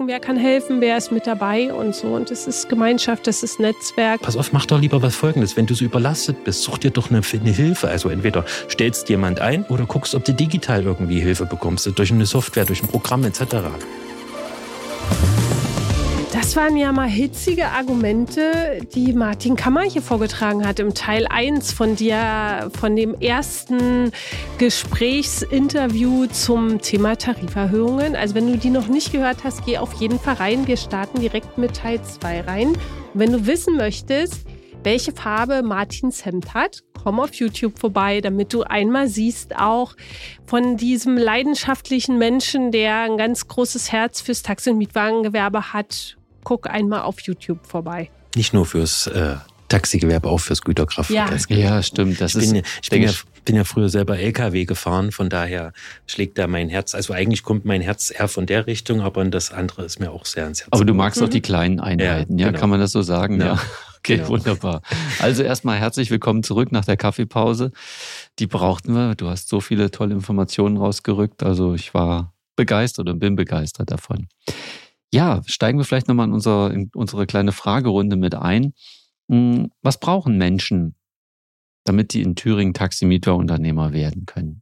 gucken, wer kann helfen, wer ist mit dabei und so. Und das ist Gemeinschaft, das ist Netzwerk. Pass auf, mach doch lieber was Folgendes. Wenn du so überlastet bist, such dir doch eine Hilfe. Also entweder stellst jemand ein oder guckst, ob du digital irgendwie Hilfe bekommst. Durch eine Software, durch ein Programm etc. Das waren ja mal hitzige Argumente, die Martin Kammer hier vorgetragen hat im Teil 1 von dem ersten Gesprächsinterview zum Thema Tariferhöhungen. Also wenn du die noch nicht gehört hast, geh auf jeden Fall rein. Wir starten direkt mit Teil 2 rein. Und wenn du wissen möchtest, welche Farbe Martins Hemd hat, komm auf YouTube vorbei, damit du einmal siehst auch von diesem leidenschaftlichen Menschen, der ein ganz großes Herz fürs Taxi- und Mietwagengewerbe hat. Guck einmal auf YouTube vorbei. Nicht nur fürs Taxigewerbe, auch fürs Güterkraftverkehrsgewerbe. Ja, stimmt. Ich bin ja früher selber LKW gefahren, von daher schlägt da mein Herz. Also eigentlich kommt mein Herz eher von der Richtung, aber das andere ist mir auch sehr ans Herz. Aber du magst doch die kleinen Einheiten, ja? Genau. Kann man das so sagen? Ja. Okay, genau. Wunderbar. Also erstmal herzlich willkommen zurück nach der Kaffeepause. Die brauchten wir. Du hast so viele tolle Informationen rausgerückt. Also ich war begeistert und bin begeistert davon. Ja, steigen wir vielleicht nochmal in unsere kleine Fragerunde mit ein. Was brauchen Menschen, damit die in Thüringen Taximietwagenunternehmer werden können?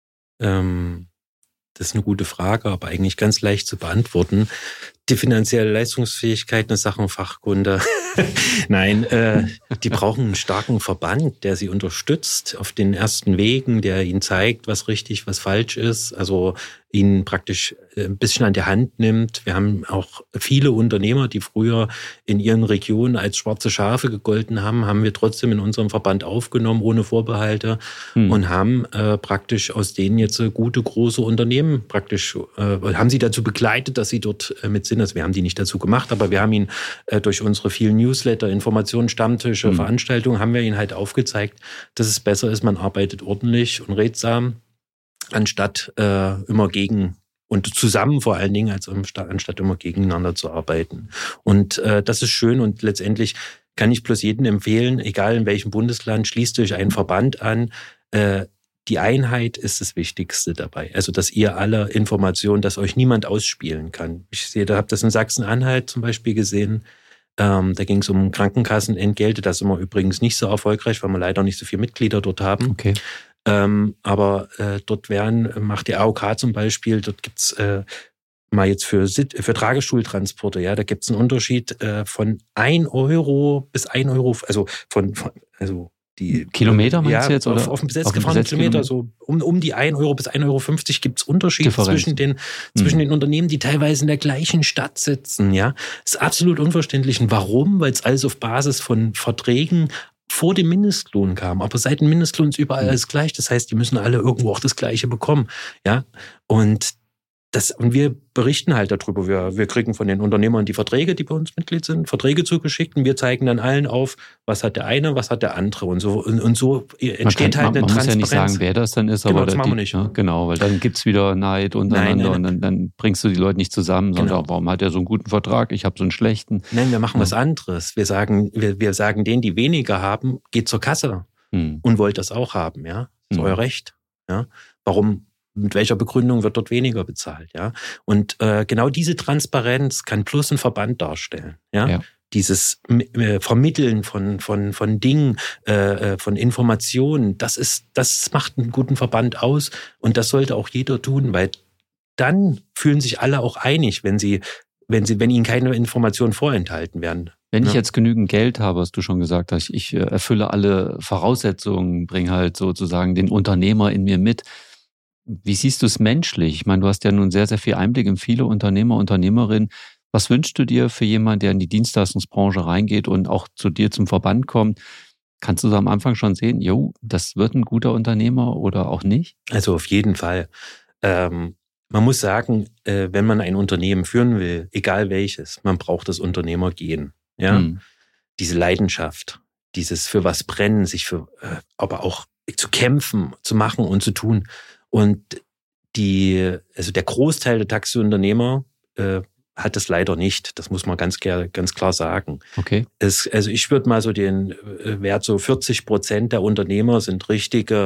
Das ist eine gute Frage, aber eigentlich ganz leicht zu beantworten. Die finanzielle Leistungsfähigkeit, eine Sachenfachkunde. Nein, die brauchen einen starken Verband, der sie unterstützt auf den ersten Wegen, der ihnen zeigt, was richtig, was falsch ist. Also ihnen praktisch ein bisschen an die Hand nimmt. Wir haben auch viele Unternehmer, die früher in ihren Regionen als schwarze Schafe gegolten haben wir trotzdem in unserem Verband aufgenommen, ohne Vorbehalte und haben praktisch aus denen jetzt gute, große Unternehmen praktisch, haben sie dazu begleitet, dass sie dort mit sind. Also wir haben die nicht dazu gemacht, aber wir haben ihnen durch unsere vielen Newsletter, Informationen, Stammtische, Veranstaltungen, haben wir ihnen halt aufgezeigt, dass es besser ist, man arbeitet ordentlich und redsam, anstatt immer gegen und zusammen vor allen Dingen, anstatt immer gegeneinander zu arbeiten. Und das ist schön und letztendlich kann ich bloß jedem empfehlen, egal in welchem Bundesland, schließt euch einen Verband an. Die Einheit ist das Wichtigste dabei. Also, dass ihr alle Informationen, dass euch niemand ausspielen kann. Habe das in Sachsen-Anhalt zum Beispiel gesehen. Da ging es um Krankenkassenentgelte. Das sind wir übrigens nicht so erfolgreich, weil wir leider nicht so viele Mitglieder dort haben. Okay. Aber dort macht die AOK zum Beispiel, dort gibt's mal jetzt für Tragestuhltransporte, ja, da gibt's einen Unterschied von 1 Euro bis 1 Euro, also also die Kilometer meinst du jetzt? Oder? Auf dem Gesetz gefahrenen Kilometer, so um die 1 Euro bis 1,50 Euro gibt's Unterschiede zwischen den Unternehmen, die teilweise in der gleichen Stadt sitzen. Ja, das ist absolut unverständlich. Und warum? Weil es alles auf Basis von Verträgen vor dem Mindestlohn kam. Aber seit dem Mindestlohn ist überall alles gleich. Das heißt, die müssen alle irgendwo auch das Gleiche bekommen. Ja, und wir berichten halt darüber. Wir kriegen von den Unternehmern die Verträge, die bei uns Mitglied sind, Verträge zugeschickt und wir zeigen dann allen auf, was hat der eine, was hat der andere und so entsteht halt eine Transparenz. Man muss ja nicht sagen, wer das dann ist, genau, aber das machen wir nicht. Ja, genau, weil dann gibt's wieder Neid untereinander. Nein. Und dann bringst du die Leute nicht zusammen, sondern genau. Warum hat er so einen guten Vertrag? Ich habe so einen schlechten. Nein, wir machen was anderes. Wir sagen denen, die weniger haben, geht zur Kasse und wollt das auch haben, ja. Das ist euer Recht. Ja. Warum? Mit welcher Begründung wird dort weniger bezahlt, ja? Und genau diese Transparenz kann plus ein Verband darstellen, ja? Dieses Vermitteln von Dingen, von Informationen, das macht einen guten Verband aus und das sollte auch jeder tun, weil dann fühlen sich alle auch einig, wenn ihnen keine Informationen vorenthalten werden. Wenn ich jetzt genügend Geld habe, hast du schon gesagt, dass ich erfülle alle Voraussetzungen, bringe halt sozusagen den Unternehmer in mir mit. Wie siehst du es menschlich? Ich meine, du hast ja nun sehr, sehr viel Einblick in viele Unternehmer, Unternehmerinnen. Was wünschst du dir für jemanden, der in die Dienstleistungsbranche reingeht und auch zu dir zum Verband kommt? Kannst du so am Anfang schon sehen, das wird ein guter Unternehmer oder auch nicht? Also auf jeden Fall. Man muss sagen, wenn man ein Unternehmen führen will, egal welches, man braucht das Unternehmergehen. Ja? Diese Leidenschaft, dieses für was brennen, aber auch zu kämpfen, zu machen und zu tun. Und der Großteil der Taxiunternehmer hat das leider nicht. Das muss man ganz klar sagen. Okay. Also ich würde mal so den Wert, so 40% der Unternehmer sind richtige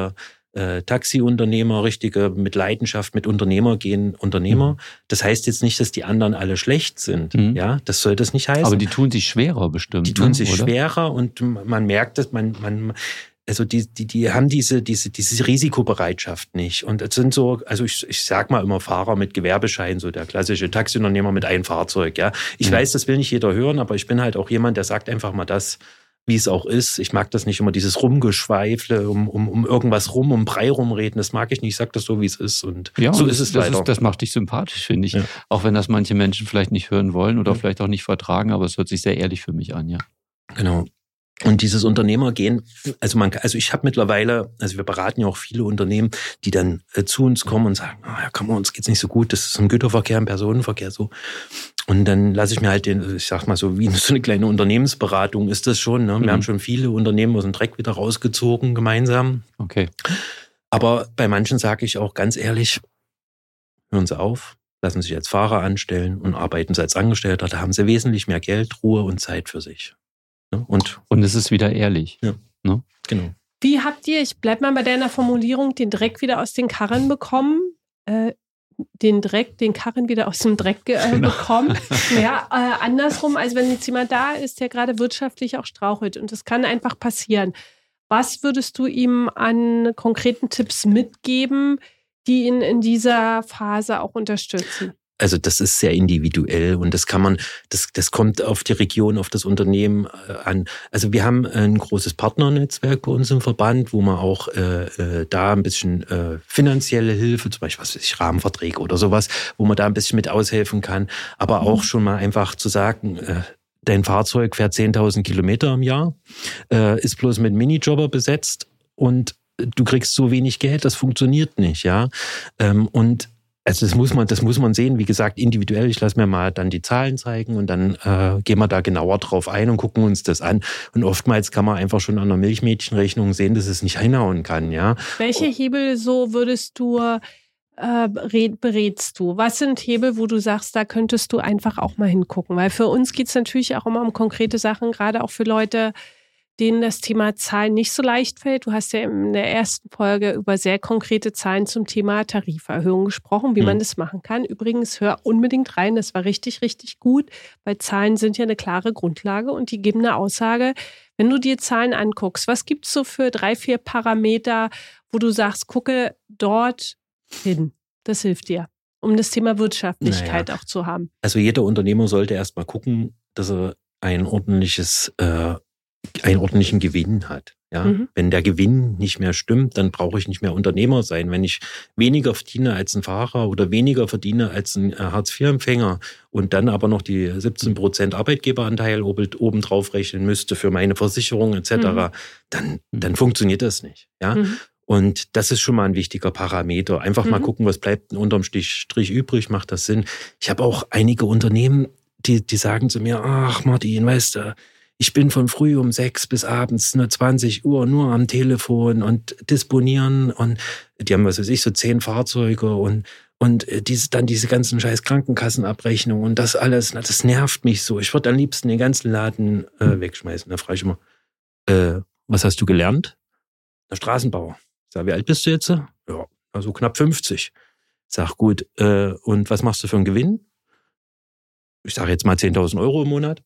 Taxiunternehmer, richtige mit Leidenschaft, mit Unternehmer gehen Unternehmer. Das heißt jetzt nicht, dass die anderen alle schlecht sind. Ja, das soll das nicht heißen. Aber die tun sich schwerer bestimmt. Die tun sich schwerer und man merkt, dass also die haben diese Risikobereitschaft nicht. Und es sind so, also ich sag mal immer Fahrer mit Gewerbeschein, so der klassische Taxiunternehmer mit einem Fahrzeug, ja. Ich weiß, das will nicht jeder hören, aber ich bin halt auch jemand, der sagt einfach mal das, wie es auch ist. Ich mag das nicht immer, dieses Rumgeschweifle, um irgendwas um Brei rumreden. Das mag ich nicht. Ich sag das so, wie es ist. Und ja, so ist es leider. Das macht dich sympathisch, finde ich. Ja. Auch wenn das manche Menschen vielleicht nicht hören wollen oder vielleicht auch nicht vertragen, aber es hört sich sehr ehrlich für mich an, ja. Genau. Und dieses Unternehmergehen, also ich habe mittlerweile, also wir beraten ja auch viele Unternehmen, die dann zu uns kommen und sagen, ja, komm, uns geht's nicht so gut, das ist im Güterverkehr, im Personenverkehr so. Und dann lasse ich mir halt ich sag mal so, wie so eine kleine Unternehmensberatung ist das schon. Ne? Wir haben schon viele Unternehmen aus dem Dreck wieder rausgezogen gemeinsam. Okay. Aber bei manchen sage ich auch ganz ehrlich, hören Sie auf, lassen Sie sich als Fahrer anstellen und arbeiten Sie als Angestellter. Da haben Sie wesentlich mehr Geld, Ruhe und Zeit für sich. Und es ist wieder ehrlich. Ja, ne? Genau. Wie habt ihr, ich bleib mal bei deiner Formulierung, den Dreck wieder aus den Karren bekommen? Den Karren wieder aus dem Dreck bekommen? Ja, andersrum, also wenn jetzt jemand da ist, der gerade wirtschaftlich auch strauchelt und das kann einfach passieren. Was würdest du ihm an konkreten Tipps mitgeben, die ihn in dieser Phase auch unterstützen? Also das ist sehr individuell und das kommt auf die Region, auf das Unternehmen an. Also wir haben ein großes Partnernetzwerk bei uns im Verband, wo man auch da ein bisschen finanzielle Hilfe, zum Beispiel Rahmenverträge oder sowas, wo man da ein bisschen mit aushelfen kann. Aber auch schon mal einfach zu sagen, dein Fahrzeug fährt 10.000 Kilometer im Jahr, ist bloß mit Minijobber besetzt und du kriegst so wenig Geld, das funktioniert nicht, ja. Und also das muss man sehen, wie gesagt, individuell. Ich lasse mir mal dann die Zahlen zeigen und dann gehen wir da genauer drauf ein und gucken uns das an. Und oftmals kann man einfach schon an der Milchmädchenrechnung sehen, dass es nicht hinhauen kann, ja. Welche Hebel so würdest du berätst du? Was sind Hebel, wo du sagst, da könntest du einfach auch mal hingucken? Weil für uns geht es natürlich auch immer um konkrete Sachen, gerade auch für Leute, denen das Thema Zahlen nicht so leicht fällt. Du hast ja in der ersten Folge über sehr konkrete Zahlen zum Thema Tariferhöhung gesprochen, wie man das machen kann. Übrigens, hör unbedingt rein, das war richtig, richtig gut, weil Zahlen sind ja eine klare Grundlage und die geben eine Aussage. Wenn du dir Zahlen anguckst, was gibt es so für 3-4 Parameter, wo du sagst, gucke dort hin? Das hilft dir, um das Thema Wirtschaftlichkeit auch zu haben. Also jeder Unternehmer sollte erst mal gucken, dass er einen ordentlichen Gewinn hat. Ja? Wenn der Gewinn nicht mehr stimmt, dann brauche ich nicht mehr Unternehmer sein. Wenn ich weniger verdiene als ein Fahrer oder weniger verdiene als ein Hartz-IV-Empfänger und dann aber noch die 17% Arbeitgeberanteil oben drauf rechnen müsste für meine Versicherung etc., dann funktioniert das nicht. Ja? Und das ist schon mal ein wichtiger Parameter. Einfach mal gucken, was bleibt unterm Strich übrig, macht das Sinn. Ich habe auch einige Unternehmen, die sagen zu mir, ach Martin, weißt du, ich bin von früh um 6 bis abends 20 Uhr nur am Telefon und disponieren und die haben, was weiß ich, so 10 Fahrzeuge und diese ganzen scheiß Krankenkassenabrechnungen und das alles, das nervt mich so. Ich würde am liebsten den ganzen Laden wegschmeißen. Da frage ich immer, was hast du gelernt? Der Straßenbauer. Ich sage, wie alt bist du jetzt? Ja, also knapp 50. Ich sage, gut, und was machst du für einen Gewinn? Ich sage jetzt mal 10.000 Euro im Monat.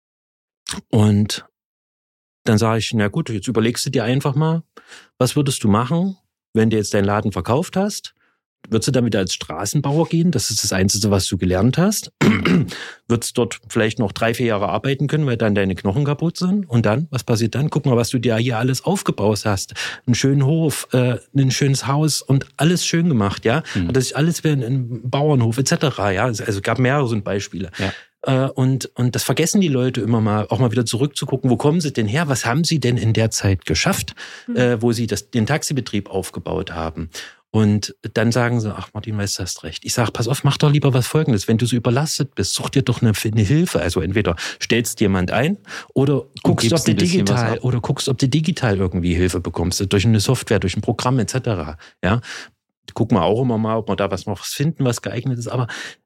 Und dann sage ich, na gut, jetzt überlegst du dir einfach mal, was würdest du machen, wenn du jetzt deinen Laden verkauft hast? Würdest du dann wieder als Straßenbauer gehen? Das ist das Einzige, was du gelernt hast. Würdest dort vielleicht noch 3-4 Jahre arbeiten können, weil dann deine Knochen kaputt sind? Und dann, was passiert dann? Guck mal, was du dir hier alles aufgebaut hast. Einen schönen Hof, ein schönes Haus und alles schön gemacht, ja? Das ist alles wie ein Bauernhof etc., ja? Also gab mehrere so Beispiele. Ja. Und das vergessen die Leute immer mal, auch mal wieder zurückzugucken, wo kommen sie denn her? Was haben sie denn in der Zeit geschafft, wo sie den Taxibetrieb aufgebaut haben? Und dann sagen sie, ach Martin, weißt du, hast recht. Ich sage, pass auf, mach doch lieber was Folgendes. Wenn du so überlastet bist, such dir doch eine Hilfe. Also entweder stellst jemand ein oder guckst, ob du digital irgendwie Hilfe bekommst. Durch eine Software, durch ein Programm etc. Ja, gucken wir auch immer mal, ob wir da was finden, was geeignet ist. Aber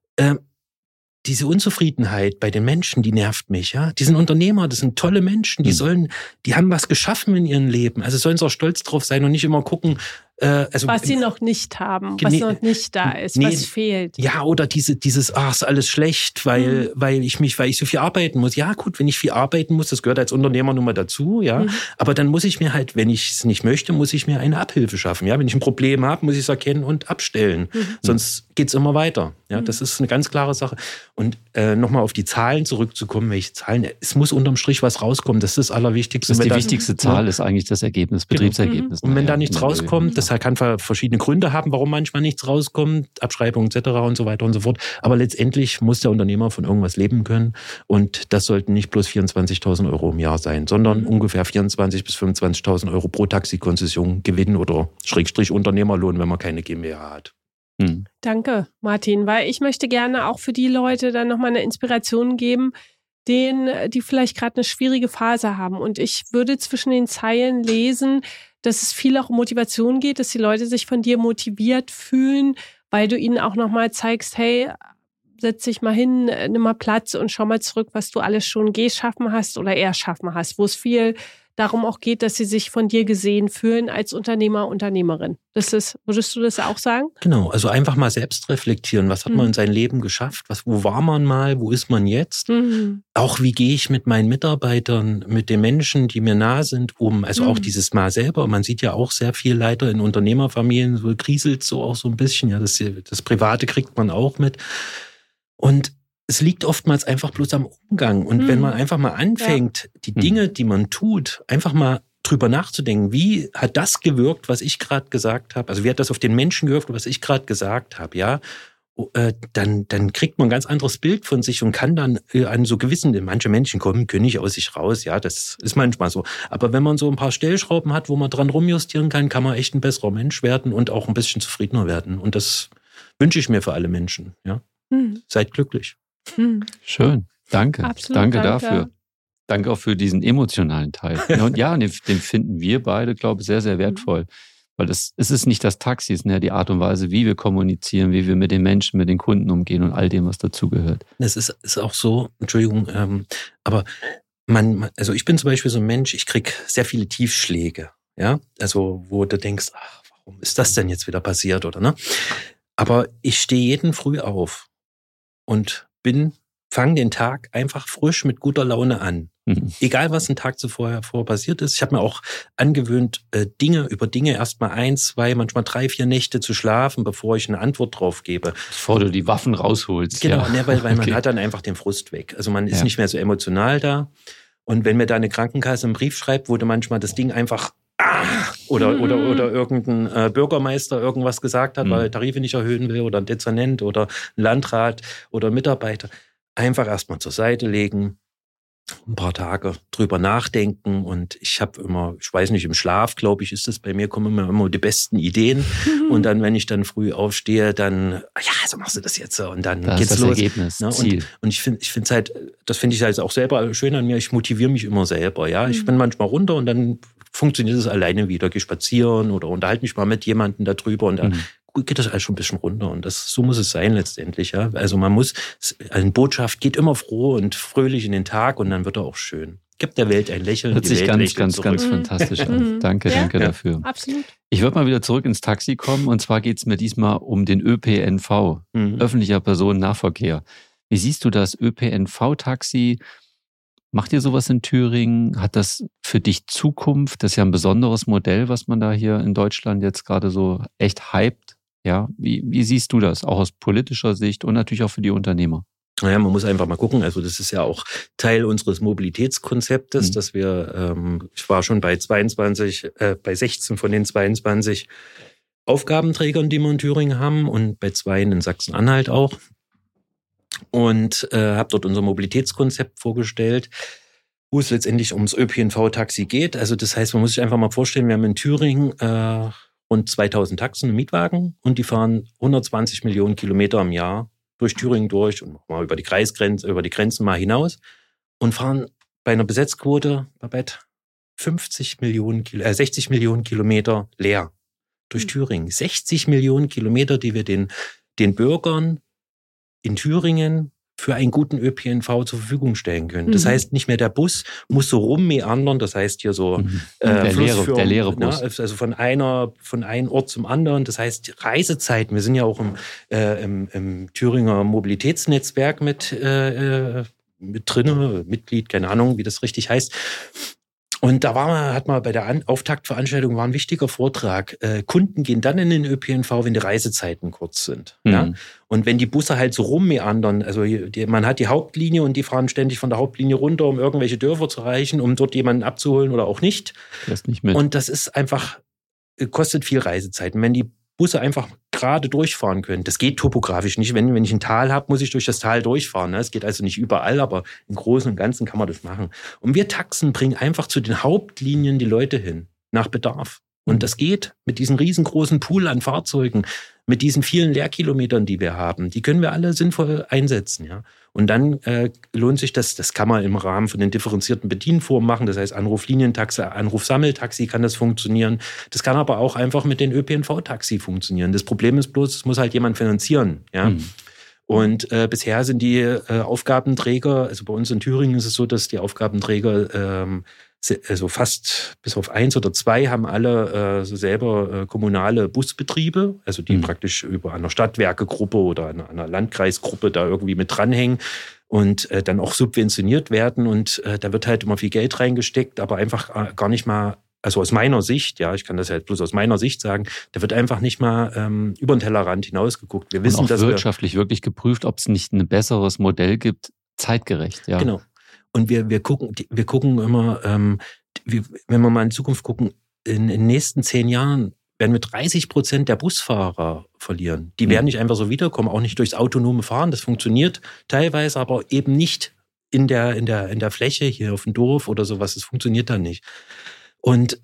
diese Unzufriedenheit bei den Menschen, die nervt mich, ja. Die sind Unternehmer, das sind tolle Menschen, die haben was geschaffen in ihrem Leben. Also sollen sie auch stolz drauf sein und nicht immer gucken, was sie noch nicht haben, was noch nicht da ist, was fehlt. Ja, oder dieses, ist alles schlecht, weil ich so viel arbeiten muss. Ja, gut, wenn ich viel arbeiten muss, das gehört als Unternehmer nun mal dazu, ja. Aber dann muss ich mir halt, wenn ich es nicht möchte, muss ich mir eine Abhilfe schaffen. Ja, wenn ich ein Problem habe, muss ich es erkennen und abstellen. Sonst geht's immer weiter. Ja, das ist eine ganz klare Sache. Und nochmal auf die Zahlen zurückzukommen, welche Zahlen, es muss unterm Strich was rauskommen. Das ist das Allerwichtigste. Die wichtigste Zahl ist eigentlich das Ergebnis, Betriebsergebnis. Und wenn da nichts rauskommt, das kann verschiedene Gründe haben, warum manchmal nichts rauskommt, Abschreibung etc. und so weiter und so fort. Aber letztendlich muss der Unternehmer von irgendwas leben können. Und das sollten nicht bloß 24.000 Euro im Jahr sein, sondern ungefähr 24.000 bis 25.000 Euro pro Taxikonzession Gewinn oder Schrägstrich Unternehmerlohn, wenn man keine GmbH hat. Danke, Martin, weil ich möchte gerne auch für die Leute dann nochmal eine Inspiration geben, die vielleicht gerade eine schwierige Phase haben. Und ich würde zwischen den Zeilen lesen, dass es viel auch um Motivation geht, dass die Leute sich von dir motiviert fühlen, weil du ihnen auch nochmal zeigst, hey, setz dich mal hin, nimm mal Platz und schau mal zurück, was du alles schon geschaffen hast oder erschaffen hast, wo es viel darum auch geht, dass sie sich von dir gesehen fühlen als Unternehmer, Unternehmerin. Würdest du das auch sagen? Genau, also einfach mal selbst reflektieren. Was hat man in seinem Leben geschafft? Wo war man mal? Wo ist man jetzt? Auch wie gehe ich mit meinen Mitarbeitern, mit den Menschen, die mir nah sind, um? Also auch dieses Mal selber. Man sieht ja auch sehr viel leider in Unternehmerfamilien, so kriselt so auch so ein bisschen. Ja, das Private kriegt man auch mit. Und es liegt oftmals einfach bloß am Umgang. Und wenn man einfach mal anfängt, die Dinge, die man tut, einfach mal drüber nachzudenken, wie hat das gewirkt, was ich gerade gesagt habe? Also wie hat das auf den Menschen gewirkt, was ich gerade gesagt habe? Ja, dann kriegt man ein ganz anderes Bild von sich und kann dann an so gewissen, manche Menschen können nicht aus sich raus. Ja, das ist manchmal so. Aber wenn man so ein paar Stellschrauben hat, wo man dran rumjustieren kann man echt ein besserer Mensch werden und auch ein bisschen zufriedener werden. Und das wünsche ich mir für alle Menschen. Ja, seid glücklich. Schön, danke. Absolut, danke dafür. Danke auch für diesen emotionalen Teil. Und ja, den finden wir beide, glaube ich, sehr, sehr wertvoll. Weil es ist nicht das Taxi, es ist ja die Art und Weise, wie wir kommunizieren, wie wir mit den Menschen, mit den Kunden umgehen und all dem, was dazugehört. Es ist auch so, Entschuldigung, aber also ich bin zum Beispiel so ein Mensch, ich kriege sehr viele Tiefschläge. Ja, also wo du denkst, ach, warum ist das denn jetzt wieder passiert, oder ne? Aber ich stehe jeden Früh auf und fange den Tag einfach frisch mit guter Laune an. Egal, was ein Tag zuvor passiert ist. Ich habe mir auch angewöhnt, über Dinge erstmal 1, 2, manchmal 3, 4 Nächte zu schlafen, bevor ich eine Antwort drauf gebe. Bevor du die Waffen rausholst. Genau, ja. Weil man hat dann einfach den Frust weg. Also man ist nicht mehr so emotional da. Und wenn mir da eine Krankenkasse einen Brief schreibt, wo du manchmal das Ding einfach oder irgendein Bürgermeister irgendwas gesagt hat, weil er Tarife nicht erhöhen will oder ein Dezernent oder ein Landrat oder ein Mitarbeiter. Einfach erstmal zur Seite legen, ein paar Tage drüber nachdenken und ich weiß nicht, im Schlaf, glaube ich, ist das bei mir, kommen immer die besten Ideen und dann, wenn ich dann früh aufstehe, dann, so machst du das jetzt so und dann geht's los. Ergebnis, ne? Ziel. Und ich finde es halt, das finde ich halt auch selber schön an mir, ich motiviere mich immer selber, ja. Ich bin manchmal runter und dann funktioniert es alleine wieder, gehe spazieren oder unterhalte mich mal mit jemandem darüber und dann geht das alles schon ein bisschen runter und so muss es sein letztendlich, ja. Also eine Botschaft geht immer froh und fröhlich in den Tag und dann wird er auch schön. Gibt der Welt ein Lächeln. Hört sich ganz fantastisch an. Danke dafür. Absolut. Ich würde mal wieder zurück ins Taxi kommen und zwar geht es mir diesmal um den ÖPNV, öffentlicher Personennahverkehr. Wie siehst du das ÖPNV-Taxi? Macht ihr sowas in Thüringen? Hat das für dich Zukunft? Das ist ja ein besonderes Modell, was man da hier in Deutschland jetzt gerade so echt hypt. Ja, wie siehst du das? Auch aus politischer Sicht und natürlich auch für die Unternehmer. Naja, man muss einfach mal gucken. Also das ist ja auch Teil unseres Mobilitätskonzeptes, dass wir, ich war schon bei 16 von den 22 Aufgabenträgern, die wir in Thüringen haben und bei 2 in Sachsen-Anhalt auch. Und habe dort unser Mobilitätskonzept vorgestellt, wo es letztendlich ums ÖPNV-Taxi geht. Also das heißt, man muss sich einfach mal vorstellen, wir haben in Thüringen rund 2000 Taxen und Mietwagen und die fahren 120 Millionen Kilometer im Jahr durch Thüringen durch und mal über die Kreisgrenze, über die Grenzen mal hinaus und fahren bei einer Besetzquote, Babette, 60 Millionen Kilometer leer durch Thüringen. 60 Millionen Kilometer, die wir den Bürgern in Thüringen für einen guten ÖPNV zur Verfügung stellen können. Das heißt, nicht mehr der Bus muss so rummeandern, das heißt hier so der leere Bus. Ne? Also von einem Ort zum anderen. Das heißt, Reisezeiten, wir sind ja auch im Thüringer Mobilitätsnetzwerk mit drin, Mitglied, keine Ahnung, wie das richtig heißt. Und da hat man bei der Auftaktveranstaltung war ein wichtiger Vortrag. Kunden gehen dann in den ÖPNV, wenn die Reisezeiten kurz sind. Ja? Und wenn die Busse halt so rummeandern, also man hat die Hauptlinie und die fahren ständig von der Hauptlinie runter, um irgendwelche Dörfer zu erreichen, um dort jemanden abzuholen oder auch nicht. Das nicht mit. Und das ist einfach, kostet viel Reisezeiten. Wenn die Busse einfach gerade durchfahren können. Das geht topografisch nicht. Wenn ich ein Tal habe, muss ich durch das Tal durchfahren. Ne? Es geht also nicht überall, aber im Großen und Ganzen kann man das machen. Und wir Taxen bringen einfach zu den Hauptlinien die Leute hin, nach Bedarf. Und das geht mit diesem riesengroßen Pool an Fahrzeugen, mit diesen vielen Leerkilometern, die wir haben. Die können wir alle sinnvoll einsetzen. Ja? Und dann lohnt sich das kann man im Rahmen von den differenzierten Bedienformen machen. Das heißt, Anruflinientaxi, Anrufsammeltaxi kann das funktionieren. Das kann aber auch einfach mit den ÖPNV-Taxi funktionieren. Das Problem ist bloß, es muss halt jemand finanzieren. Ja? Und bisher sind die Aufgabenträger, also bei uns in Thüringen ist es so, dass die Aufgabenträger also fast bis auf 1 oder 2 haben alle so selber kommunale Busbetriebe, also die praktisch über einer Stadtwerkegruppe oder einer Landkreisgruppe da irgendwie mit dranhängen und dann auch subventioniert werden. Und da wird halt immer viel Geld reingesteckt, aber einfach gar nicht mal, also aus meiner Sicht, ja, ich kann das halt bloß aus meiner Sicht sagen, da wird einfach nicht mal über den Tellerrand hinausgeguckt. Wir wissen, und auch dass wirtschaftlich wirklich geprüft, ob es nicht ein besseres Modell gibt, zeitgerecht. Ja. Genau. Und wir gucken immer, wenn wir mal in Zukunft gucken, in den nächsten 10 Jahren werden wir 30% der Busfahrer verlieren. Die werden nicht einfach so wiederkommen, auch nicht durchs autonome Fahren. Das funktioniert teilweise, aber eben nicht in der Fläche hier auf dem Dorf oder sowas. Das funktioniert dann nicht. Und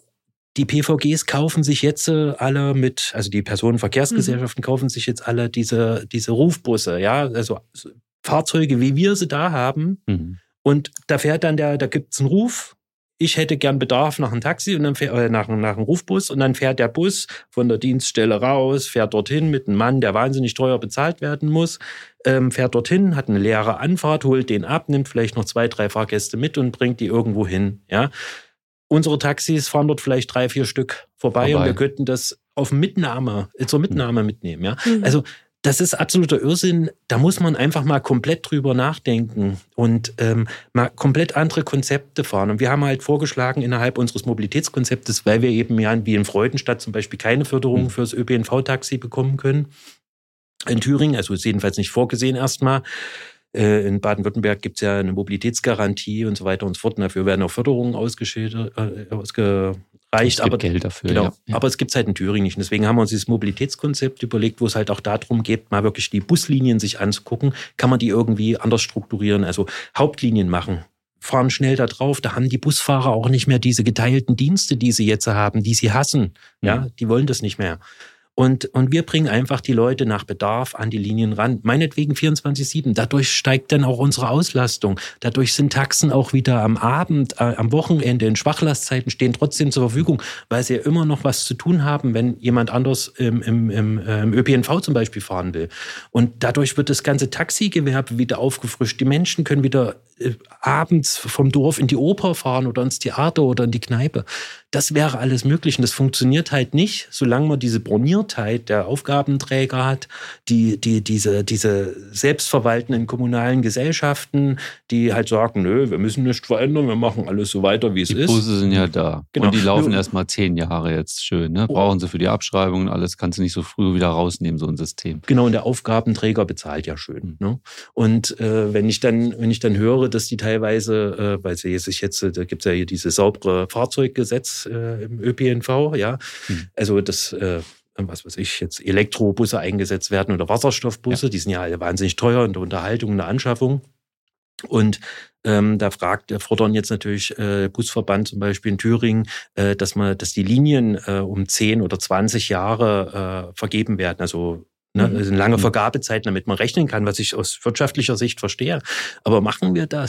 die PVGs kaufen sich jetzt alle also die Personenverkehrsgesellschaften kaufen sich jetzt alle diese Rufbusse, ja, also Fahrzeuge, wie wir sie da haben. Und da fährt dann da gibt's einen Ruf. Ich hätte gern Bedarf nach einem Taxi und dann nach einem Rufbus und dann fährt der Bus von der Dienststelle raus, fährt dorthin mit einem Mann, der wahnsinnig teuer bezahlt werden muss, fährt dorthin, hat eine leere Anfahrt, holt den ab, nimmt vielleicht noch 2, 3 Fahrgäste mit und bringt die irgendwo hin. Ja, unsere Taxis fahren dort vielleicht 3, 4 Stück vorbei und wir könnten das zur Mitnahme mitnehmen. Ja, also das ist absoluter Irrsinn. Da muss man einfach mal komplett drüber nachdenken und mal komplett andere Konzepte fahren. Und wir haben halt vorgeschlagen innerhalb unseres Mobilitätskonzeptes, weil wir eben ja wie in Freudenstadt zum Beispiel keine Förderung fürs ÖPNV-Taxi bekommen können. In Thüringen, also ist jedenfalls nicht vorgesehen erstmal. In Baden-Württemberg gibt es ja eine Mobilitätsgarantie und so weiter und so fort. Und dafür werden auch Förderungen ausgereicht. Es gibt Geld dafür, genau. Ja. Aber es gibt es halt in Thüringen nicht. Und deswegen haben wir uns dieses Mobilitätskonzept überlegt, wo es halt auch darum geht, mal wirklich die Buslinien sich anzugucken. Kann man die irgendwie anders strukturieren? Also Hauptlinien machen. Fahren schnell da drauf. Da haben die Busfahrer auch nicht mehr diese geteilten Dienste, die sie jetzt haben, die sie hassen. Ja, die wollen das nicht mehr. Und wir bringen einfach die Leute nach Bedarf an die Linien ran. Meinetwegen 24/7. Dadurch steigt dann auch unsere Auslastung. Dadurch sind Taxen auch wieder am Abend, am Wochenende in Schwachlastzeiten stehen trotzdem zur Verfügung, weil sie ja immer noch was zu tun haben, wenn jemand anders im ÖPNV zum Beispiel fahren will. Und dadurch wird das ganze Taxigewerbe wieder aufgefrischt. Die Menschen können wieder abends vom Dorf in die Oper fahren oder ins Theater oder in die Kneipe. Das wäre alles möglich. Und das funktioniert halt nicht, solange man diese Borniertheit der Aufgabenträger hat, diese selbstverwaltenden kommunalen Gesellschaften, die halt sagen, nö, wir müssen nichts verändern, wir machen alles so weiter, wie es ist. Die Busse sind ja da. Genau. Und die laufen erst mal 10 Jahre jetzt schön. Ne? Brauchen sie für die Abschreibung und alles, kannst du nicht so früh wieder rausnehmen, so ein System. Genau, und der Aufgabenträger bezahlt ja schön. Ne? Und wenn ich dann höre, dass die teilweise, weil sie sich jetzt, da gibt es ja hier dieses saubere Fahrzeuggesetz im ÖPNV, ja, also das, was weiß ich, jetzt Elektrobusse eingesetzt werden oder Wasserstoffbusse, die sind ja alle wahnsinnig teuer in der Unterhaltung, in der Anschaffung. Und da fordern jetzt natürlich Busverband zum Beispiel in Thüringen, dass die Linien um 10 oder 20 Jahre vergeben werden, also also eine lange Vergabezeit, damit man rechnen kann, was ich aus wirtschaftlicher Sicht verstehe. Aber machen wir das?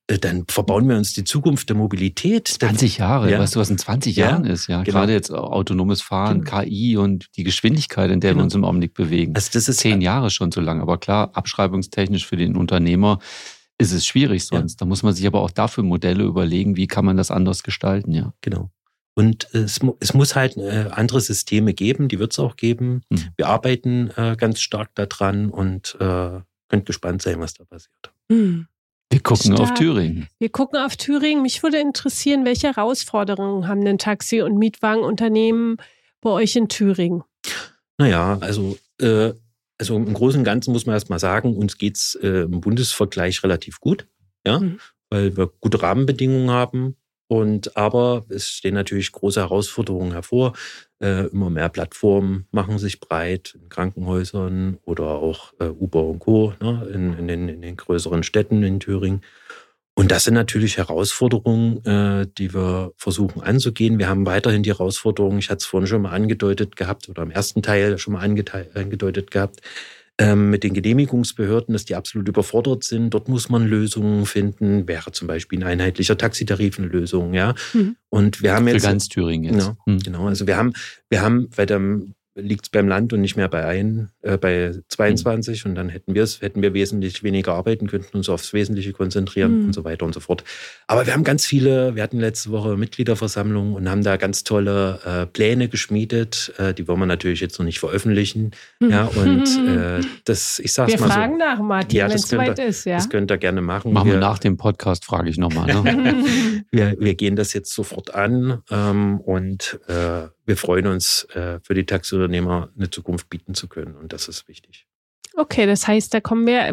dann verbauen wir uns die Zukunft der Mobilität. 20 Jahre, weißt du, was in 20 Jahren ist? Ja, genau. Gerade jetzt autonomes Fahren, KI und die Geschwindigkeit, in der wir uns im Augenblick bewegen. Also das ist 10 Jahre schon so lang. Aber klar, abschreibungstechnisch für den Unternehmer ist es schwierig sonst. Da muss man sich aber auch dafür Modelle überlegen, wie kann man das anders gestalten, ja. Genau. Und es muss halt andere Systeme geben, die wird es auch geben. Wir arbeiten ganz stark daran und könnt gespannt sein, was da passiert. Wir gucken auf Thüringen. Wir gucken auf Thüringen. Mich würde interessieren, welche Herausforderungen haben denn Taxi- und Mietwagenunternehmen bei euch in Thüringen? Naja, also im Großen und Ganzen muss man erst mal sagen, uns geht's im Bundesvergleich relativ gut, ja, weil wir gute Rahmenbedingungen haben. Aber es stehen natürlich große Herausforderungen hervor. Immer mehr Plattformen machen sich breit in Krankenhäusern oder auch Uber und Co. Ne, in den größeren Städten in Thüringen. Und das sind natürlich Herausforderungen, die wir versuchen anzugehen. Wir haben weiterhin die Herausforderungen, ich hatte es vorhin schon mal angedeutet gehabt oder im ersten Teil schon mal angedeutet gehabt, mit den Genehmigungsbehörden, dass die absolut überfordert sind. Dort muss man Lösungen finden. Wäre zum Beispiel ein einheitlicher Tariftarif eine Lösung, ja. Und wir haben jetzt für ganz Thüringen jetzt. Genau. Also wir haben, liegt es beim Land und nicht mehr bei 22 und dann hätten wir wesentlich weniger arbeiten, könnten uns aufs Wesentliche konzentrieren und so weiter und so fort. Aber wir hatten letzte Woche Mitgliederversammlung und haben da ganz tolle Pläne geschmiedet, die wollen wir natürlich jetzt noch nicht veröffentlichen. Ja, und ich sag's wir mal so. Wir fragen nach, Martin, wenn es soweit ist. Ja? Das könnt ihr gerne machen. Machen wir nach dem Podcast, frage ich nochmal. Ne? wir gehen das jetzt sofort an und wir freuen uns, für die Taxiunternehmer eine Zukunft bieten zu können. Und das ist wichtig. Okay, das heißt, da kommen wir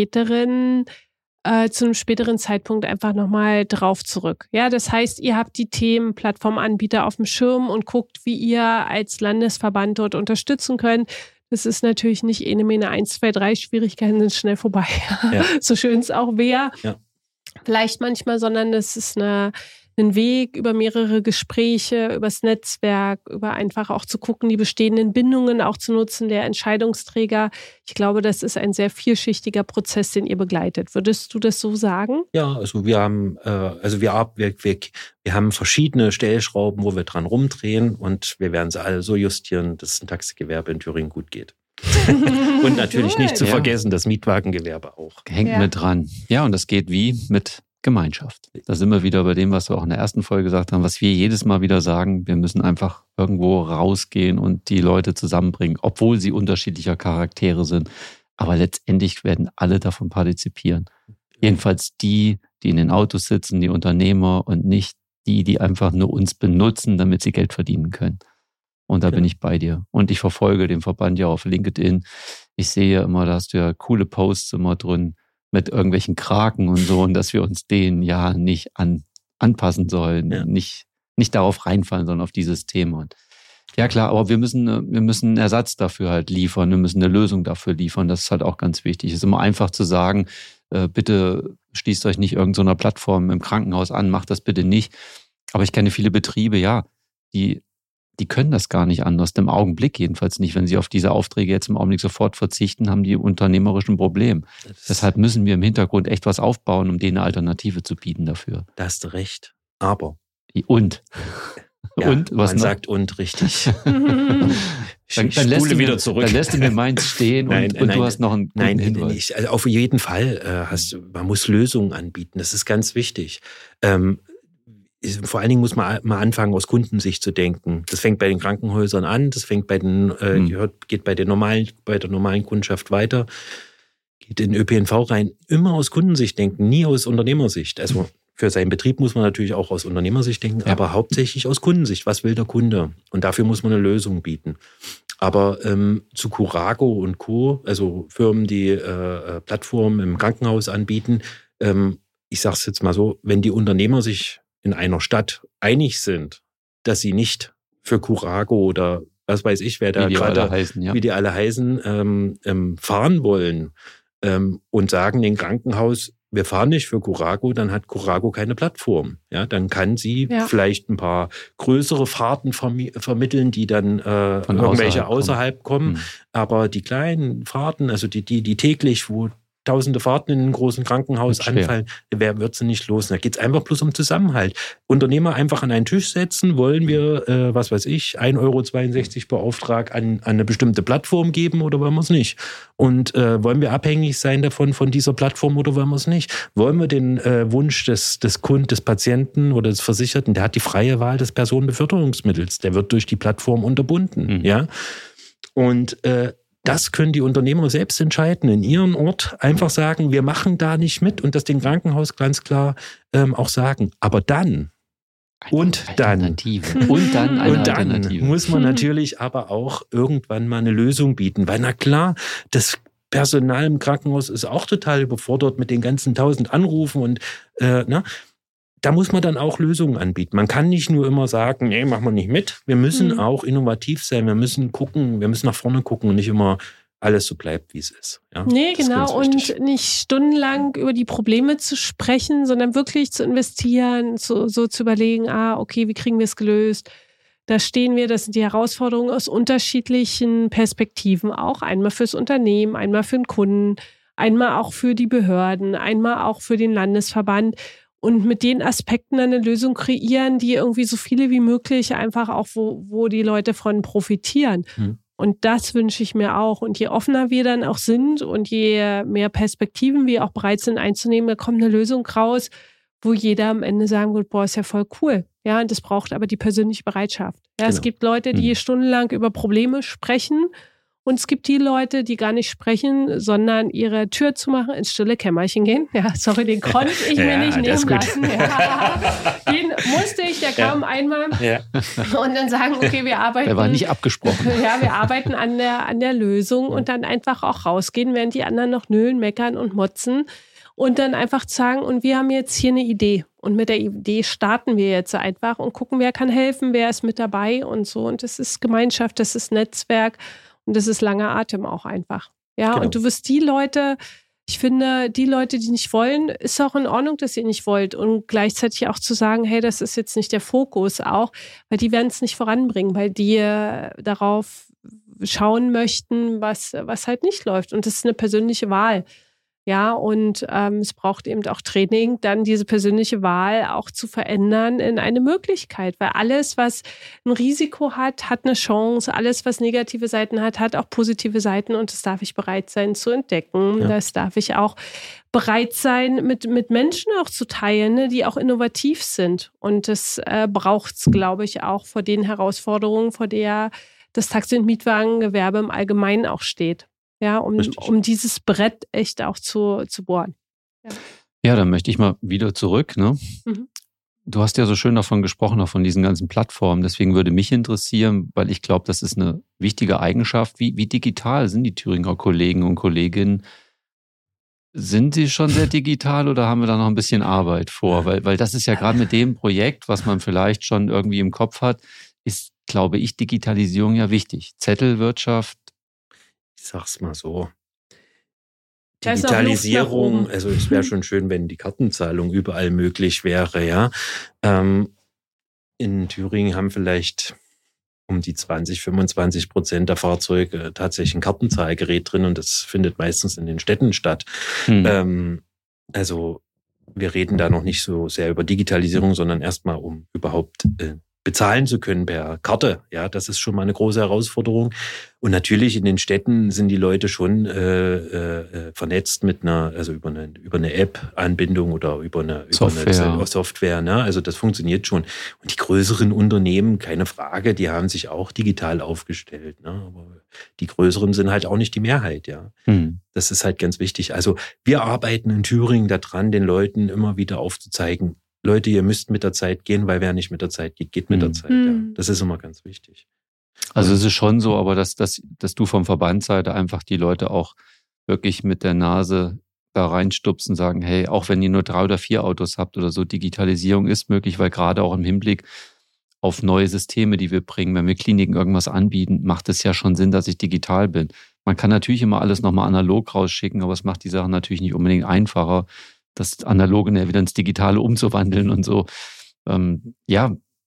zu einem späteren Zeitpunkt einfach nochmal drauf zurück. Ja, das heißt, ihr habt die Themen Plattformanbieter auf dem Schirm und guckt, wie ihr als Landesverband dort unterstützen könnt. Das ist natürlich nicht 1, 2, 3 Schwierigkeiten sind schnell vorbei. Ja. So schön es auch wäre. Ja. Vielleicht manchmal, sondern es ist ein Weg über mehrere Gespräche, übers Netzwerk, über einfach auch zu gucken, die bestehenden Bindungen auch zu nutzen, der Entscheidungsträger. Ich glaube, das ist ein sehr vielschichtiger Prozess, den ihr begleitet. Würdest du das so sagen? Ja, also wir haben verschiedene Stellschrauben, wo wir dran rumdrehen und wir werden sie alle so justieren, dass es ein Taxigewerbe in Thüringen gut geht. Und natürlich nicht zu vergessen, das Mietwagengewerbe auch. Hängt mit dran. Ja, und das geht wie mit Gemeinschaft. Da sind wir wieder bei dem, was wir auch in der ersten Folge gesagt haben, was wir jedes Mal wieder sagen, wir müssen einfach irgendwo rausgehen und die Leute zusammenbringen, obwohl sie unterschiedlicher Charaktere sind. Aber letztendlich werden alle davon partizipieren. Jedenfalls die in den Autos sitzen, die Unternehmer und nicht die einfach nur uns benutzen, damit sie Geld verdienen können. Und da bin ich bei dir. Und ich verfolge den Verband ja auf LinkedIn. Ich sehe immer, da hast du ja coole Posts immer drin, mit irgendwelchen Kraken und so, und dass wir uns denen ja nicht anpassen sollen, nicht darauf reinfallen, sondern auf dieses Thema. Und ja klar, aber wir müssen einen Ersatz dafür halt liefern, wir müssen eine Lösung dafür liefern, das ist halt auch ganz wichtig. Es ist immer einfach zu sagen, bitte schließt euch nicht irgendeiner Plattform im Krankenhaus an, macht das bitte nicht. Aber ich kenne viele Betriebe, die können das gar nicht anders, im Augenblick jedenfalls nicht. Wenn sie auf diese Aufträge jetzt im Augenblick sofort verzichten, haben die unternehmerischen Probleme. Deshalb müssen wir im Hintergrund echt was aufbauen, um denen eine Alternative zu bieten dafür. Da hast du recht. Aber. Und? Ja, und? Was man sagt und richtig. Dann wieder zurück. Dann lässt du mir meins stehen und du hast noch einen guten Hinweis. Nicht. Also auf jeden Fall man muss Lösungen anbieten. Das ist ganz wichtig. Vor allen Dingen muss man mal anfangen, aus Kundensicht zu denken. Das fängt bei den Krankenhäusern an, das fängt geht bei der normalen Kundschaft weiter, geht in den ÖPNV rein. Immer aus Kundensicht denken, nie aus Unternehmersicht. Also für seinen Betrieb muss man natürlich auch aus Unternehmersicht denken, aber hauptsächlich aus Kundensicht. Was will der Kunde? Und dafür muss man eine Lösung bieten. Aber zu Curago und Co., also Firmen, die Plattformen im Krankenhaus anbieten, ich sage es jetzt mal so, wenn die Unternehmer sich in einer Stadt einig sind, dass sie nicht für Curago oder was weiß ich, wer da gerade, wie die alle heißen, fahren wollen und sagen dem Krankenhaus, wir fahren nicht für Curago, dann hat Curago keine Plattform. Ja, dann kann sie vielleicht ein paar größere Fahrten vermitteln, die dann von irgendwelche außerhalb kommen. Aber die kleinen Fahrten, also die täglich, wo tausende Fahrten in einem großen Krankenhaus anfallen, wer wird sie nicht los? Da geht es einfach bloß um Zusammenhalt. Unternehmer einfach an einen Tisch setzen, wollen wir, 1,62 € pro Auftrag an eine bestimmte Plattform geben oder wollen wir es nicht? Und wollen wir abhängig sein davon, von dieser Plattform oder wollen wir es nicht? Wollen wir den Wunsch des Kunden, des Patienten oder des Versicherten, der hat die freie Wahl des Personenbeförderungsmittels, der wird durch die Plattform unterbunden. Ja? Und das können die Unternehmer selbst entscheiden, in ihrem Ort einfach sagen, wir machen da nicht mit und das dem Krankenhaus ganz klar auch sagen. Aber dann Alternative muss man natürlich aber auch irgendwann mal eine Lösung bieten. Weil na klar, das Personal im Krankenhaus ist auch total überfordert mit den ganzen 1000 Anrufen und da muss man dann auch Lösungen anbieten. Man kann nicht nur immer sagen, nee, machen wir nicht mit. Wir müssen auch innovativ sein. Wir müssen gucken, wir müssen nach vorne gucken und nicht immer alles so bleibt, wie es ist. Ja, nee, genau. Und nicht stundenlang über die Probleme zu sprechen, sondern wirklich zu investieren, so zu überlegen, okay, wie kriegen wir es gelöst? Da stehen wir, das sind die Herausforderungen aus unterschiedlichen Perspektiven auch. Einmal fürs Unternehmen, einmal für den Kunden, einmal auch für die Behörden, einmal auch für den Landesverband. Und mit den Aspekten eine Lösung kreieren, die irgendwie so viele wie möglich einfach auch, wo die Leute von profitieren. Und das wünsche ich mir auch. Und je offener wir dann auch sind und je mehr Perspektiven wir auch bereit sind einzunehmen, da kommt eine Lösung raus, wo jeder am Ende sagen wird, boah, ist ja voll cool. Ja, und das braucht aber die persönliche Bereitschaft. Ja, Es gibt Leute, die stundenlang über Probleme sprechen. Und es gibt die Leute, die gar nicht sprechen, sondern ihre Tür zumachen, ins stille Kämmerchen gehen. Ja, sorry, den konnte ich mir nicht nehmen lassen. Ja. Den musste ich, der kam einmal. Ja. Und dann sagen, okay, wir arbeiten. Der war nicht abgesprochen. Ja, wir arbeiten an der Lösung und dann einfach auch rausgehen, während die anderen noch nölen, meckern und motzen. Und dann einfach sagen, und wir haben jetzt hier eine Idee. Und mit der Idee starten wir jetzt einfach und gucken, wer kann helfen, wer ist mit dabei und so. Und das ist Gemeinschaft, das ist Netzwerk. Und das ist langer Atem auch einfach. Ja, genau. Und du wirst die Leute, ich finde, die Leute, die nicht wollen, ist auch in Ordnung, dass ihr nicht wollt. Und gleichzeitig auch zu sagen, hey, das ist jetzt nicht der Fokus auch, weil die werden es nicht voranbringen, weil die darauf schauen möchten, was halt nicht läuft. Und das ist eine persönliche Wahl. Ja, und es braucht eben auch Training, dann diese persönliche Wahl auch zu verändern in eine Möglichkeit. Weil alles, was ein Risiko hat, hat eine Chance. Alles, was negative Seiten hat, hat auch positive Seiten. Und das darf ich bereit sein zu entdecken. Ja. Das darf ich auch bereit sein, mit Menschen auch zu teilen, ne, die auch innovativ sind. Und das braucht es, glaube ich, auch vor den Herausforderungen, vor der das Taxi- und Mietwagengewerbe im Allgemeinen auch steht. Ja, um dieses Brett echt auch zu bohren. Ja, dann möchte ich mal wieder zurück. Ne? Du hast ja so schön davon gesprochen, auch von diesen ganzen Plattformen. Deswegen würde mich interessieren, weil ich glaube, das ist eine wichtige Eigenschaft. Wie digital sind die Thüringer Kollegen und Kolleginnen? Sind sie schon sehr digital oder haben wir da noch ein bisschen Arbeit vor? Weil das ist ja gerade mit dem Projekt, was man vielleicht schon irgendwie im Kopf hat, ist, glaube ich, Digitalisierung ja wichtig. Zettelwirtschaft. Ich sag's mal so. Digitalisierung, also es wäre schon schön, wenn die Kartenzahlung überall möglich wäre, ja. In Thüringen haben vielleicht um die 20-25% der Fahrzeuge tatsächlich ein Kartenzahlgerät drin und das findet meistens in den Städten statt. Also wir reden da noch nicht so sehr über Digitalisierung, sondern erstmal um überhaupt bezahlen zu können per Karte. Ja, das ist schon mal eine große Herausforderung. Und natürlich in den Städten sind die Leute schon vernetzt mit über eine App-Anbindung oder über eine Software. Ne? Also das funktioniert schon. Und die größeren Unternehmen, keine Frage, die haben sich auch digital aufgestellt. Ne? Aber die größeren sind halt auch nicht die Mehrheit. Ja, Das ist halt ganz wichtig. Also wir arbeiten in Thüringen daran, den Leuten immer wieder aufzuzeigen, Leute, ihr müsst mit der Zeit gehen, weil wer nicht mit der Zeit geht, geht mit der Zeit. Ja. Das ist immer ganz wichtig. Also es ist schon so, aber dass du vom Verbandsseite einfach die Leute auch wirklich mit der Nase da reinstupsen, sagen, hey, auch wenn ihr nur 3 oder 4 Autos habt oder so, Digitalisierung ist möglich, weil gerade auch im Hinblick auf neue Systeme, die wir bringen, wenn wir Kliniken irgendwas anbieten, macht es ja schon Sinn, dass ich digital bin. Man kann natürlich immer alles nochmal analog rausschicken, aber es macht die Sache natürlich nicht unbedingt einfacher, das Analoge wieder ins Digitale umzuwandeln und so.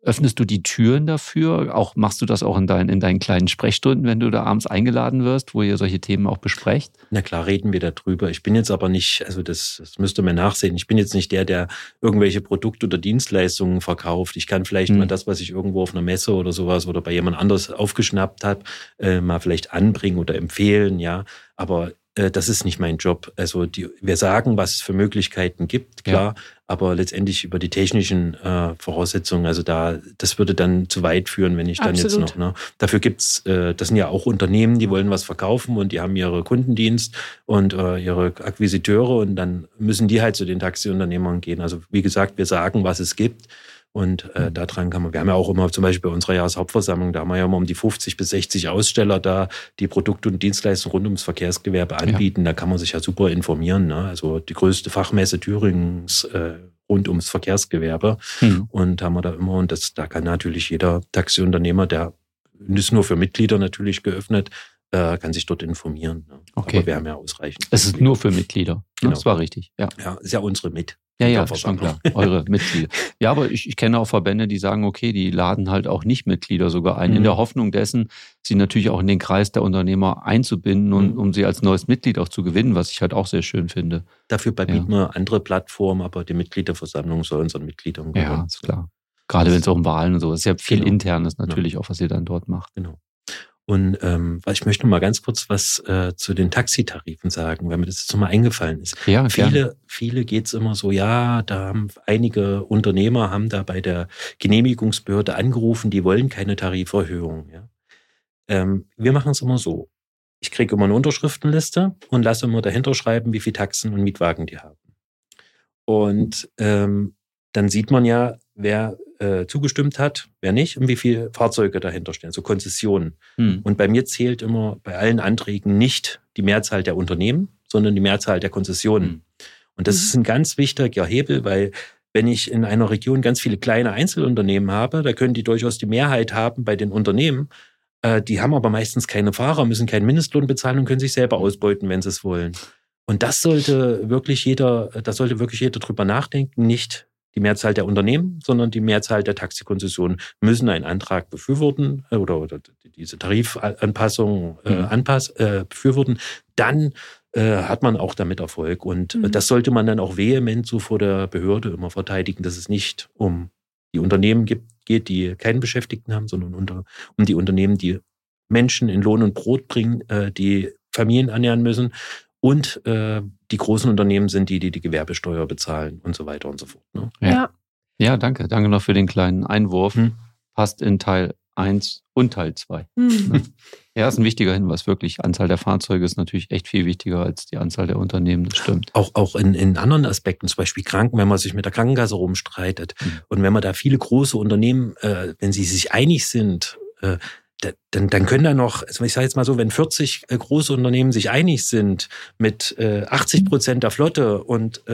öffnest du die Türen dafür? Auch machst du das auch in deinen kleinen Sprechstunden, wenn du da abends eingeladen wirst, wo ihr solche Themen auch besprecht? Na klar, reden wir darüber. Ich bin jetzt aber nicht, also das müsst ihr mir nachsehen. Ich bin jetzt nicht der irgendwelche Produkte oder Dienstleistungen verkauft. Ich kann vielleicht mal das, was ich irgendwo auf einer Messe oder sowas oder bei jemand anders aufgeschnappt habe, mal vielleicht anbringen oder empfehlen, ja. Aber das ist nicht mein Job. Also wir sagen, was es für Möglichkeiten gibt, klar, aber letztendlich über die technischen Voraussetzungen, also das würde dann zu weit führen, wenn ich dann jetzt noch, ne? Dafür gibt's, das sind ja auch Unternehmen, die wollen was verkaufen und die haben ihre Kundendienst und ihre Akquisiteure und dann müssen die halt zu den Taxiunternehmern gehen. Also wie gesagt, wir sagen, was es gibt. Und daran wir haben ja auch immer zum Beispiel bei unserer Jahreshauptversammlung, da haben wir ja immer um die 50 bis 60 Aussteller da, die Produkte und Dienstleistungen rund ums Verkehrsgewerbe anbieten. Ja. Da kann man sich ja super informieren, ne? Also die größte Fachmesse Thüringens rund ums Verkehrsgewerbe. Und haben wir da immer, und da kann natürlich jeder Taxiunternehmer, der ist nur für Mitglieder natürlich geöffnet, kann sich dort informieren. Ne? Okay. Aber wir haben ja ausreichend. Es ist nur für Mitglieder. Genau. Das war richtig. Ja, ist ja unsere Ja, schon klar. Eure Mitglieder. Ja, aber ich kenne auch Verbände, die sagen, okay, die laden halt auch Nicht-Mitglieder sogar ein, in der Hoffnung dessen, sie natürlich auch in den Kreis der Unternehmer einzubinden und um sie als neues Mitglied auch zu gewinnen, was ich halt auch sehr schön finde. Dafür bieten wir andere Plattformen, aber die Mitgliederversammlung soll unseren Mitgliedern gehören. Ja, ist klar. Gerade wenn es auch um Wahlen und so ist. Ist ja viel Internes natürlich auch, was ihr dann dort macht. Genau. Und ich möchte noch mal ganz kurz was zu den Taxitarifen sagen, weil mir das jetzt noch mal eingefallen ist. Ja, viele geht's immer so, ja, da haben einige Unternehmer haben da bei der Genehmigungsbehörde angerufen, die wollen keine Tariferhöhung. Ja. Wir machen es immer so. Ich kriege immer eine Unterschriftenliste und lasse immer dahinter schreiben, wie viele Taxen und Mietwagen die haben. Und dann sieht man ja, wer zugestimmt hat, wer nicht und wie viele Fahrzeuge dahinter stehen, so Konzessionen. Und bei mir zählt immer bei allen Anträgen nicht die Mehrzahl der Unternehmen, sondern die Mehrzahl der Konzessionen. Und das ist ein ganz wichtiger Hebel, weil wenn ich in einer Region ganz viele kleine Einzelunternehmen habe, da können die durchaus die Mehrheit haben bei den Unternehmen. Die haben aber meistens keine Fahrer, müssen keinen Mindestlohn bezahlen und können sich selber ausbeuten, wenn sie es wollen. Und das sollte wirklich jeder drüber nachdenken, nicht die Mehrzahl der Unternehmen, sondern die Mehrzahl der Taxikonzessionen müssen einen Antrag befürworten oder diese Tarifanpassung befürworten. Dann hat man auch damit Erfolg. Und das sollte man dann auch vehement so vor der Behörde immer verteidigen, dass es nicht um die Unternehmen geht, die keinen Beschäftigten haben, sondern um die Unternehmen, die Menschen in Lohn und Brot bringen, die Familien ernähren müssen. Und die großen Unternehmen sind die Gewerbesteuer bezahlen und so weiter und so fort. Ne? Ja, danke. Danke noch für den kleinen Einwurf. Passt in Teil 1 und Teil 2. Ja, ist ein wichtiger Hinweis, wirklich. Anzahl der Fahrzeuge ist natürlich echt viel wichtiger als die Anzahl der Unternehmen, das stimmt. Auch in anderen Aspekten, zum Beispiel Kranken, wenn man sich mit der Krankenkasse rumstreitet und wenn man da viele große Unternehmen, wenn sie sich einig sind, dann können da noch, also ich sage jetzt mal so, wenn 40 große Unternehmen sich einig sind mit 80% der Flotte und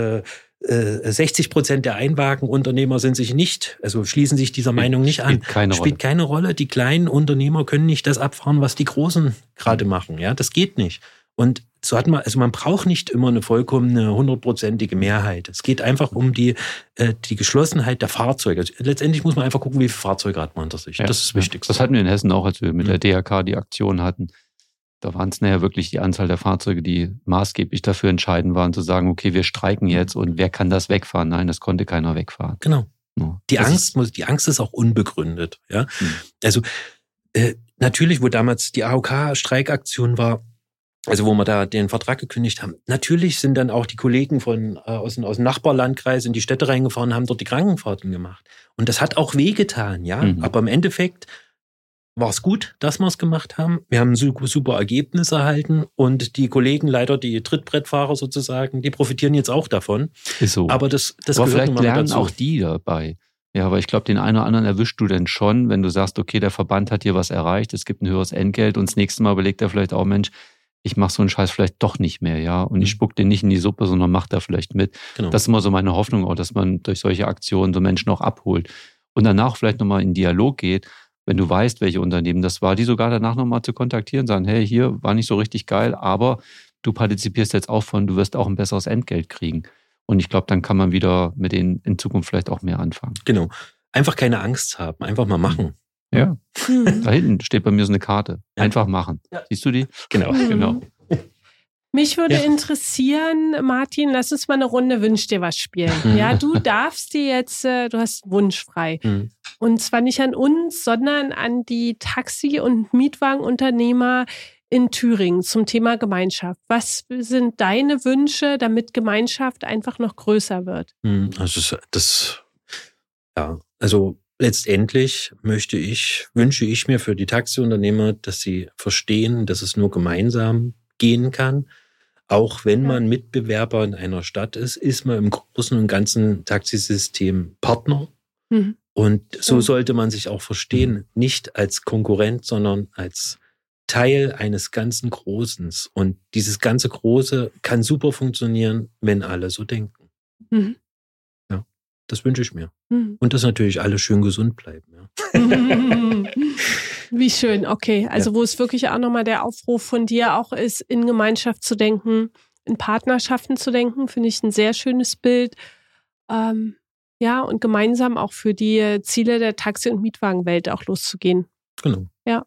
60% der Einwagenunternehmer sind sich nicht, also schließen sich dieser Meinung nicht an. Spielt keine Rolle. Die kleinen Unternehmer können nicht das abfahren, was die Großen gerade machen. Ja, das geht nicht. Und so hat man, also man braucht nicht immer eine vollkommene 100%ige Mehrheit. Es geht einfach um die Geschlossenheit der Fahrzeuge. Also letztendlich muss man einfach gucken, wie viele Fahrzeuge hat man unter sich. Das ist das Wichtigste. Das hatten wir in Hessen auch, als wir mit der DRK die Aktion hatten. Da waren es nachher wirklich die Anzahl der Fahrzeuge, die maßgeblich dafür entscheidend waren, zu sagen, okay, wir streiken jetzt und wer kann das wegfahren? Nein, das konnte keiner wegfahren. Genau. Ja. Die Angst ist auch unbegründet. Ja? Also natürlich, wo damals die AOK-Streikaktion war, also wo wir da den Vertrag gekündigt haben, natürlich sind dann auch die Kollegen aus dem Nachbarlandkreis in die Städte reingefahren und haben dort die Krankenfahrten gemacht. Und das hat auch wehgetan, ja. Aber im Endeffekt war es gut, dass wir es gemacht haben. Wir haben super Ergebnisse erhalten und die Kollegen, leider die Trittbrettfahrer sozusagen, die profitieren jetzt auch davon. Ist so. Aber das aber gehört vielleicht lernen dazu. Auch die dabei. Ja, aber ich glaube, den einen oder anderen erwischst du denn schon, wenn du sagst, okay, der Verband hat hier was erreicht, es gibt ein höheres Entgelt und das nächste Mal überlegt er vielleicht auch, Mensch, ich mache so einen Scheiß vielleicht doch nicht mehr, ja. Und ich spuck den nicht in die Suppe, sondern mach da vielleicht mit. Genau. Das ist immer so meine Hoffnung auch, dass man durch solche Aktionen so Menschen auch abholt. Und danach vielleicht nochmal in Dialog geht, wenn du weißt, welche Unternehmen das war, die sogar danach nochmal zu kontaktieren, sagen, hey, hier war nicht so richtig geil, aber du partizipierst jetzt auch du wirst auch ein besseres Entgelt kriegen. Und ich glaube, dann kann man wieder mit denen in Zukunft vielleicht auch mehr anfangen. Genau. einfach keine Angst haben, einfach mal machen. Ja, da hinten steht bei mir so eine Karte. Einfach machen. Ja. Siehst du die? Genau. Mich würde interessieren, Martin, lass uns mal eine Runde Wünsch dir was spielen. Ja, du darfst dir jetzt, du hast Wunsch frei. Und zwar nicht an uns, sondern an die Taxi- und Mietwagenunternehmer in Thüringen zum Thema Gemeinschaft. Was sind deine Wünsche, damit Gemeinschaft einfach noch größer wird? Also letztendlich wünsche ich mir für die Taxiunternehmer, dass sie verstehen, dass es nur gemeinsam gehen kann. Auch wenn man Mitbewerber in einer Stadt ist man im Großen und Ganzen Taxisystem Partner. Und so sollte man sich auch verstehen, nicht als Konkurrent, sondern als Teil eines ganzen Großen. Und dieses ganze Große kann super funktionieren, wenn alle so denken. Ja, das wünsche ich mir. Und dass natürlich alle schön gesund bleiben. Ja. Wie schön, okay. Also wo es wirklich auch nochmal der Aufruf von dir auch ist, in Gemeinschaft zu denken, in Partnerschaften zu denken, finde ich ein sehr schönes Bild. Und gemeinsam auch für die Ziele der Taxi- und Mietwagenwelt auch loszugehen. Genau. Ja.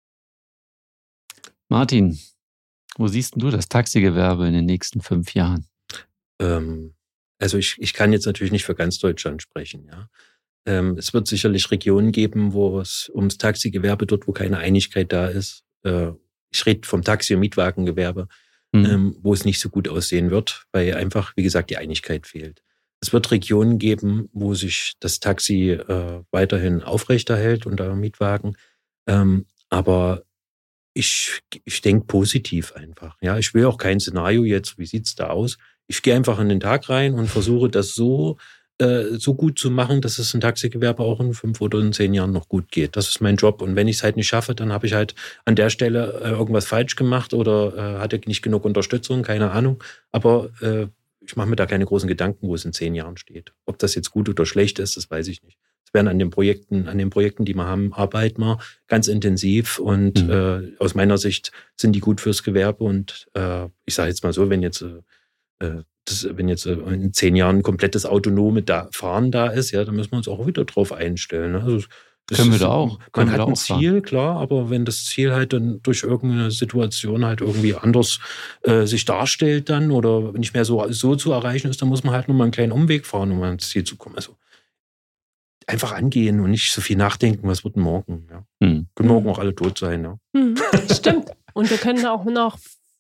Martin, wo siehst du das Taxigewerbe in den nächsten 5 Jahren? Also ich kann jetzt natürlich nicht für ganz Deutschland sprechen, ja. Es wird sicherlich Regionen geben, wo es ums Taxigewerbe, dort wo keine Einigkeit da ist. Ich rede vom Taxi- und Mietwagengewerbe, wo es nicht so gut aussehen wird, weil einfach, wie gesagt, die Einigkeit fehlt. Es wird Regionen geben, wo sich das Taxi weiterhin aufrechterhält und der Mietwagen. Aber ich denke positiv einfach. Ja, ich will auch kein Szenario jetzt, wie sieht's da aus? Ich gehe einfach in den Tag rein und versuche das so gut zu machen, dass es ein Taxigewerbe auch in 5 oder in 10 Jahren noch gut geht. Das ist mein Job. Und wenn ich es halt nicht schaffe, dann habe ich halt an der Stelle irgendwas falsch gemacht oder hatte nicht genug Unterstützung, keine Ahnung. Aber ich mache mir da keine großen Gedanken, wo es in 10 Jahren steht. Ob das jetzt gut oder schlecht ist, das weiß ich nicht. Es werden an den Projekten, die wir haben, arbeiten wir ganz intensiv und aus meiner Sicht sind die gut fürs Gewerbe. Und ich sage jetzt mal so, wenn jetzt in 10 Jahren ein komplettes autonome Fahren da ist, ja, dann müssen wir uns auch wieder drauf einstellen. Also können wir da auch. Man hat ein Ziel, klar, aber wenn das Ziel halt dann durch irgendeine Situation halt irgendwie anders sich darstellt dann oder nicht mehr so zu erreichen ist, dann muss man halt nur mal einen kleinen Umweg fahren, um ans Ziel zu kommen. Also einfach angehen und nicht so viel nachdenken, was wird denn morgen. Ja. Können morgen auch alle tot sein. Ja. Stimmt. Und wir können auch noch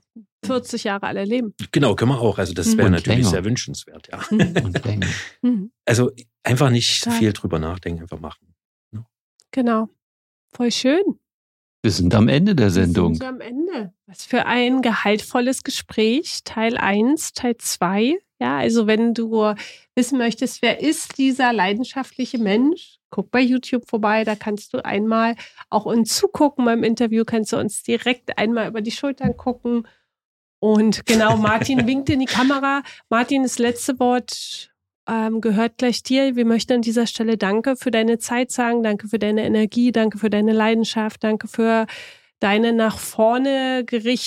40 Jahre alle leben. Genau, können wir auch. Also das wäre natürlich sehr wünschenswert. Ja. Und länger. Also einfach nicht so viel drüber nachdenken, einfach machen. Ja. Genau. Voll schön. Wir sind am Ende der Sendung. Wir sind am Ende. Was für ein gehaltvolles Gespräch. Teil 1, Teil 2. Ja, also wenn du wissen möchtest, wer ist dieser leidenschaftliche Mensch, guck bei YouTube vorbei, da kannst du einmal auch uns zugucken. Beim Interview kannst du uns direkt einmal über die Schultern gucken. Und genau, Martin winkt in die Kamera. Martin, das letzte Wort gehört gleich dir. Wir möchten an dieser Stelle Danke für deine Zeit sagen, danke für deine Energie, danke für deine Leidenschaft, danke für deine nach vorne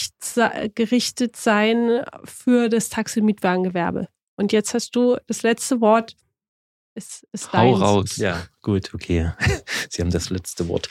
gerichtet sein für das Taxi-Mietwagengewerbe. Und jetzt hast du das letzte Wort. Ist Hau raus. Ja, gut, okay. Sie haben das letzte Wort.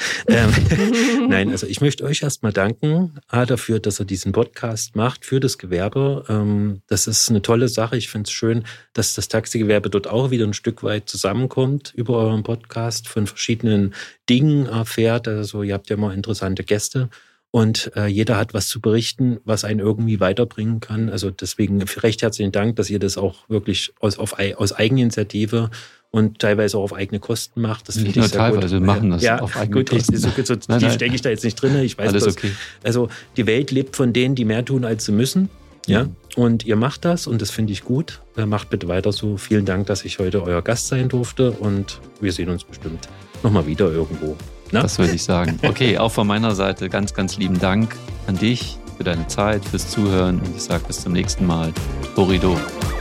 Nein, also ich möchte euch erstmal danken, dafür, dass ihr diesen Podcast macht für das Gewerbe. Das ist eine tolle Sache. Ich finde es schön, dass das Taxigewerbe dort auch wieder ein Stück weit zusammenkommt über euren Podcast, von verschiedenen Dingen erfährt. Also ihr habt ja immer interessante Gäste. Und jeder hat was zu berichten, was einen irgendwie weiterbringen kann. Also deswegen recht herzlichen Dank, dass ihr das auch wirklich aus Eigeninitiative und teilweise auch auf eigene Kosten macht. Das finde ich sehr gut. Teilweise machen das auf eigene Kosten. So tief stecke ich da jetzt nicht drin. Ich weiß alles das. Okay. Also die Welt lebt von denen, die mehr tun, als sie müssen. Ja. Und ihr macht das und das finde ich gut. Macht bitte weiter so. Vielen Dank, dass ich heute euer Gast sein durfte und wir sehen uns bestimmt nochmal wieder irgendwo. Na? Das würde ich sagen. Okay, auch von meiner Seite ganz, ganz lieben Dank an dich für deine Zeit, fürs Zuhören und ich sage bis zum nächsten Mal. Horrido.